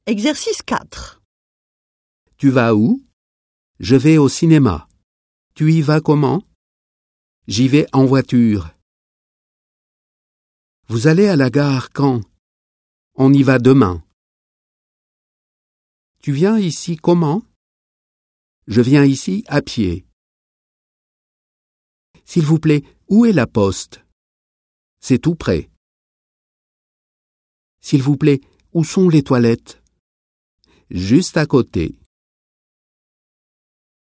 Exercice 4. Tu vas où? Je vais au cinéma. Tu y vas comment? J'y vais en voiture. Vous allez à la gare quand? On y va demain. Tu viens ici comment? Je viens ici à pied. S'il vous plaît, où est la poste? C'est tout près. S'il vous plaît, où sont les toilettes? Juste à côté.